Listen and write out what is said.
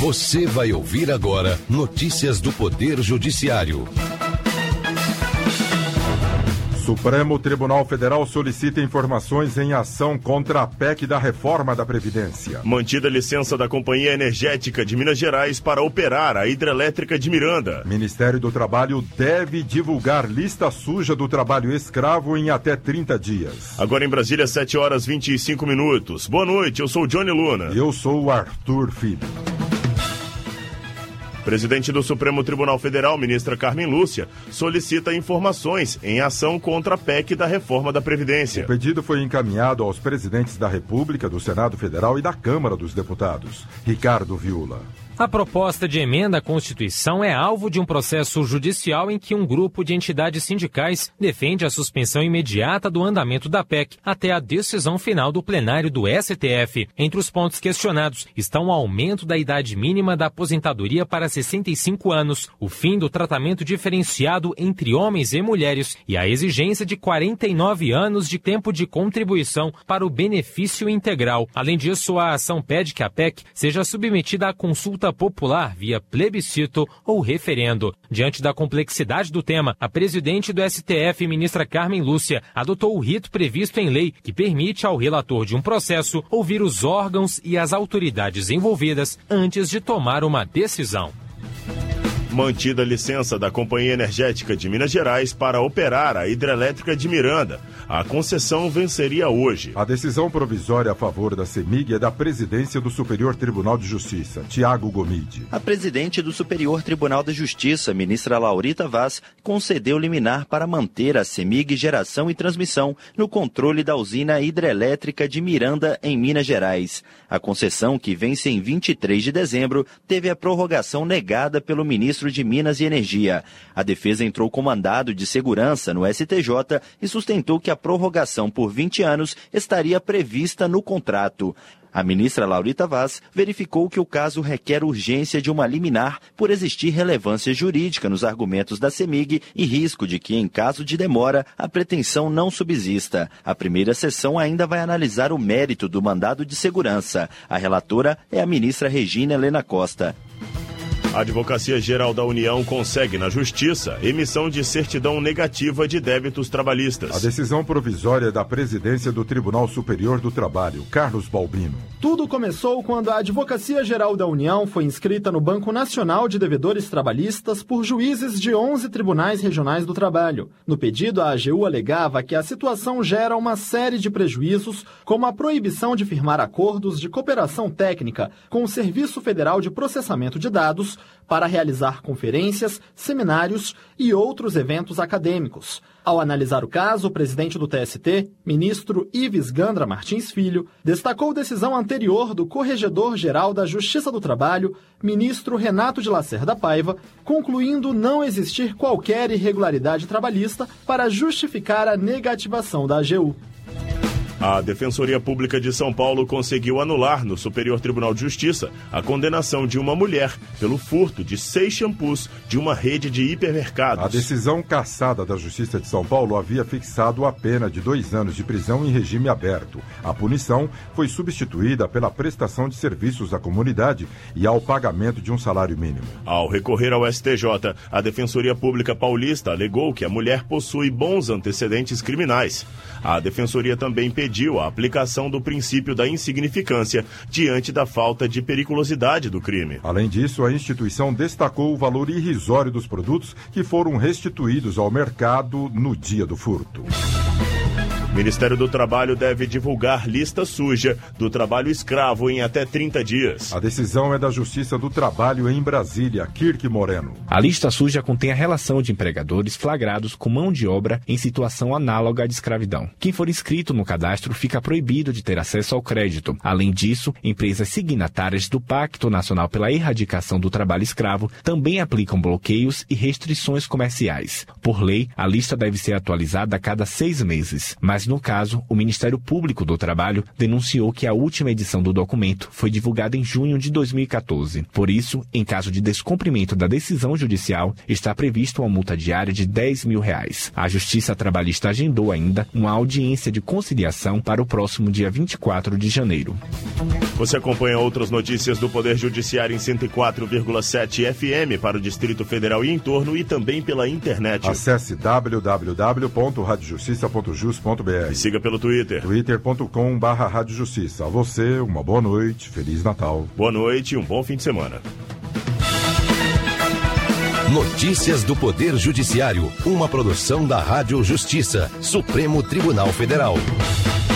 Você vai ouvir agora notícias do Poder Judiciário. Supremo Tribunal Federal solicita informações em ação contra a PEC da reforma da Previdência. Mantida a licença da Companhia Energética de Minas Gerais para operar a hidrelétrica de Miranda. Ministério do Trabalho deve divulgar lista suja do trabalho escravo em até 30 dias. Agora em Brasília, 7h25. Boa noite, eu sou o Johnny Luna. Eu sou o Arthur Filho. Presidente do Supremo Tribunal Federal, ministra Carmen Lúcia, solicita informações em ação contra a PEC da reforma da Previdência. O pedido foi encaminhado aos presidentes da República, do Senado Federal e da Câmara dos Deputados. Ricardo Viula. A proposta de emenda à Constituição é alvo de um processo judicial em que um grupo de entidades sindicais defende a suspensão imediata do andamento da PEC até a decisão final do plenário do STF. Entre os pontos questionados estão o aumento da idade mínima da aposentadoria para 65 anos, o fim do tratamento diferenciado entre homens e mulheres e a exigência de 49 anos de tempo de contribuição para o benefício integral. Além disso, a ação pede que a PEC seja submetida à consulta popular via plebiscito ou referendo. Diante da complexidade do tema, a presidente do STF, ministra Carmen Lúcia, adotou o rito previsto em lei que permite ao relator de um processo ouvir os órgãos e as autoridades envolvidas antes de tomar uma decisão. Mantida a licença da Companhia Energética de Minas Gerais para operar a hidrelétrica de Miranda. A concessão venceria hoje. A decisão provisória a favor da CEMIG é da presidência do Superior Tribunal de Justiça, Tiago Gomide. A presidente do Superior Tribunal de Justiça, ministra Laurita Vaz, concedeu liminar para manter a CEMIG Geração e Transmissão no controle da usina hidrelétrica de Miranda, em Minas Gerais. A concessão, que vence em 23 de dezembro, teve a prorrogação negada pelo ministro de Minas e Energia. A defesa entrou com mandado de segurança no STJ e sustentou que a prorrogação por 20 anos estaria prevista no contrato. A ministra Laurita Vaz verificou que o caso requer urgência de uma liminar por existir relevância jurídica nos argumentos da CEMIG e risco de que, em caso de demora, a pretensão não subsista. A primeira sessão ainda vai analisar o mérito do mandado de segurança. A relatora é a ministra Regina Helena Costa. A Advocacia Geral da União consegue na Justiça emissão de certidão negativa de débitos trabalhistas. A decisão provisória da presidência do Tribunal Superior do Trabalho, Carlos Balbino. Tudo começou quando a Advocacia Geral da União foi inscrita no Banco Nacional de Devedores Trabalhistas por juízes de 11 tribunais regionais do trabalho. No pedido, a AGU alegava que a situação gera uma série de prejuízos, como a proibição de firmar acordos de cooperação técnica com o Serviço Federal de Processamento de Dados para realizar conferências, seminários e outros eventos acadêmicos. Ao analisar o caso, o presidente do TST, ministro Ives Gandra Martins Filho, destacou decisão anterior do Corregedor-Geral da Justiça do Trabalho, ministro Renato de Lacerda Paiva, concluindo não existir qualquer irregularidade trabalhista para justificar a negativação da AGU. A Defensoria Pública de São Paulo conseguiu anular no Superior Tribunal de Justiça a condenação de uma mulher pelo furto de 6 shampoos de uma rede de hipermercados. A decisão cassada da Justiça de São Paulo havia fixado a pena de 2 anos de prisão em regime aberto. A punição foi substituída pela prestação de serviços à comunidade e ao pagamento de um salário mínimo. Ao recorrer ao STJ, a Defensoria Pública Paulista alegou que a mulher possui bons antecedentes criminais. A Defensoria também pediu a aplicação do princípio da insignificância diante da falta de periculosidade do crime. Além disso, a instituição destacou o valor irrisório dos produtos que foram restituídos ao mercado no dia do furto. O Ministério do Trabalho deve divulgar lista suja do trabalho escravo em até 30 dias. A decisão é da Justiça do Trabalho em Brasília, Kirk Moreno. A lista suja contém a relação de empregadores flagrados com mão de obra em situação análoga à de escravidão. Quem for inscrito no cadastro fica proibido de ter acesso ao crédito. Além disso, empresas signatárias do Pacto Nacional pela Erradicação do Trabalho Escravo também aplicam bloqueios e restrições comerciais. Por lei, a lista deve ser atualizada a cada 6 meses, mas Mas, no caso, o Ministério Público do Trabalho denunciou que a última edição do documento foi divulgada em junho de 2014. Por isso, em caso de descumprimento da decisão judicial, está previsto uma multa diária de R$10 mil. A Justiça Trabalhista agendou ainda uma audiência de conciliação para o próximo dia 24 de janeiro. Você acompanha outras notícias do Poder Judiciário em 104,7 FM para o Distrito Federal e entorno e também pela internet. Acesse www.radiojustiça.jus.br e siga pelo Twitter. twitter.com/radiojustiça. A você, uma boa noite, Feliz Natal. Boa noite e um bom fim de semana. Notícias do Poder Judiciário, uma produção da Rádio Justiça, Supremo Tribunal Federal.